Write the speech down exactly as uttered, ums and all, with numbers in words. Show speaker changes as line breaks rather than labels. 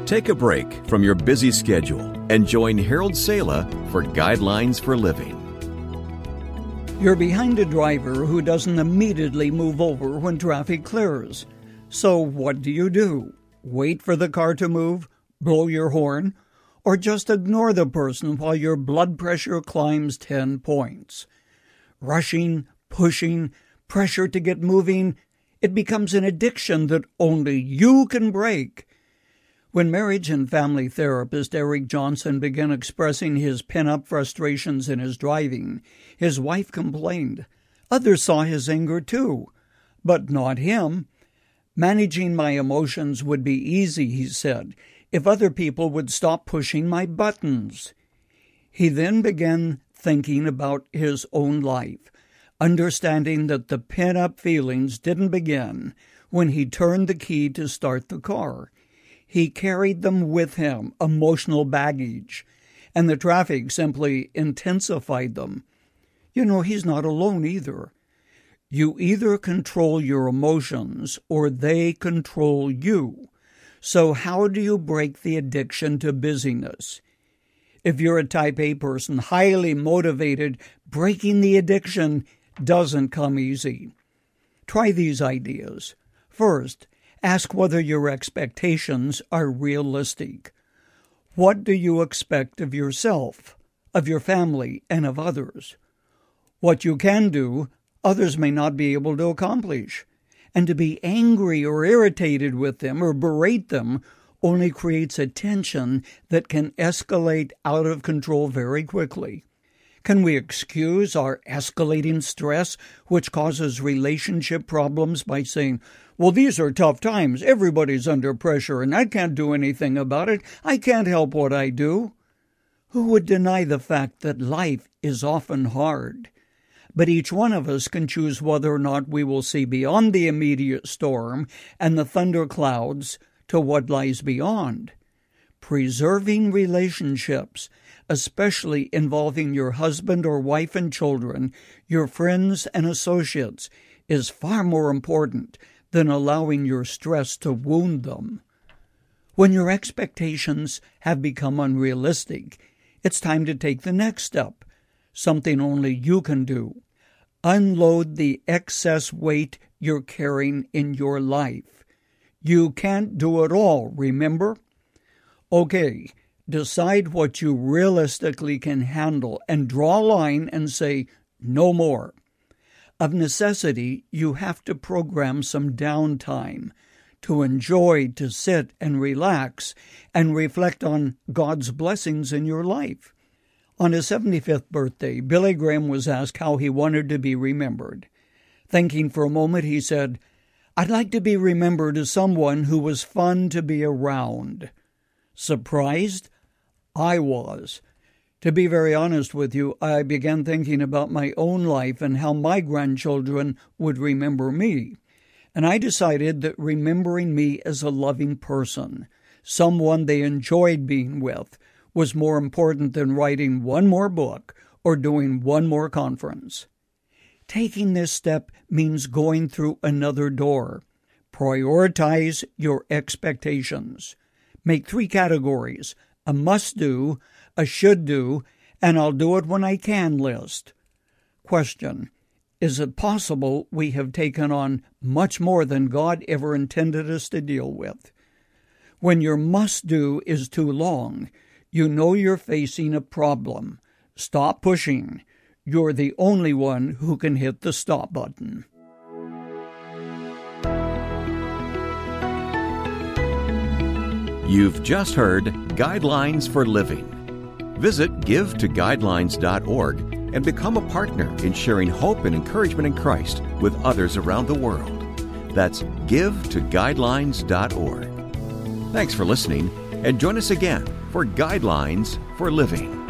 Take a break from your busy schedule and join Harold Sala for Guidelines for Living.
You're behind a driver who doesn't immediately move over when traffic clears. So what do you do? Wait for the car to move, blow your horn, or just ignore the person while your blood pressure climbs ten points? Rushing, pushing, pressure to get moving, it becomes an addiction that only you can break. When marriage and family therapist Eric Johnson began expressing his pent-up frustrations in his driving, his wife complained. Others saw his anger too, but not him. Managing my emotions would be easy, he said, if other people would stop pushing my buttons. He then began thinking about his own life, understanding that the pent-up feelings didn't begin when he turned the key to start the car. He carried them with him, emotional baggage, and the traffic simply intensified them. You know, he's not alone either. You either control your emotions or they control you. So how do you break the addiction to busyness? If you're a type A person, highly motivated, breaking the addiction doesn't come easy. Try these ideas. First, ask whether your expectations are realistic. What do you expect of yourself, of your family, and of others? What you can do, others may not be able to accomplish. And to be angry or irritated with them or berate them only creates a tension that can escalate out of control very quickly. Can we excuse our escalating stress, which causes relationship problems, by saying, well, these are tough times, everybody's under pressure, and I can't do anything about it, I can't help what I do? Who would deny the fact that life is often hard? But each one of us can choose whether or not we will see beyond the immediate storm and the thunder clouds to what lies beyond. Preserving relationships, especially involving your husband or wife and children, your friends and associates, is far more important than allowing your stress to wound them. When your expectations have become unrealistic, it's time to take the next step, something only you can do. Unload the excess weight you're carrying in your life. You can't do it all, remember? Okay, decide what you realistically can handle and draw a line and say, no more. Of necessity, you have to program some downtime to enjoy, to sit and relax and reflect on God's blessings in your life. On his seventy-fifth birthday, Billy Graham was asked how he wanted to be remembered. Thinking for a moment, he said, I'd like to be remembered as someone who was fun to be around. Surprised? I was. To be very honest with you, I began thinking about my own life and how my grandchildren would remember me. And I decided that remembering me as a loving person, someone they enjoyed being with, was more important than writing one more book or doing one more conference. Taking this step means going through another door. Prioritize your expectations. Make three categories: a must-do, a should-do, and I'll do it when I can list. Question: is it possible we have taken on much more than God ever intended us to deal with? When your must-do is too long, you know you're facing a problem. Stop pushing. You're the only one who can hit the stop button.
You've just heard Guidelines for Living. Visit give to guidelines dot org and become a partner in sharing hope and encouragement in Christ with others around the world. That's give to guidelines dot org. Thanks for listening, and join us again for Guidelines for Living.